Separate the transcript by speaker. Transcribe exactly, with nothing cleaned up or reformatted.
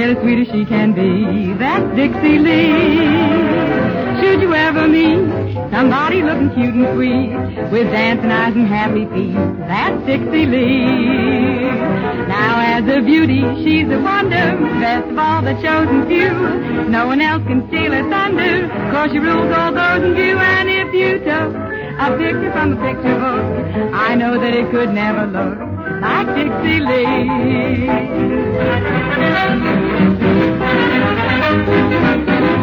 Speaker 1: yet as sweet as she can be. That's Dixie Lee. Should you ever meet somebody looking cute and sweet, with dancing eyes and happy feet, that's Dixie Lee. Now as a beauty, she's a wonder, best of all the chosen few. No one else can steal her thunder, 'cause she rules all those in view. And if you took a picture from a picture book, I know that it could never look like Dixie Lee.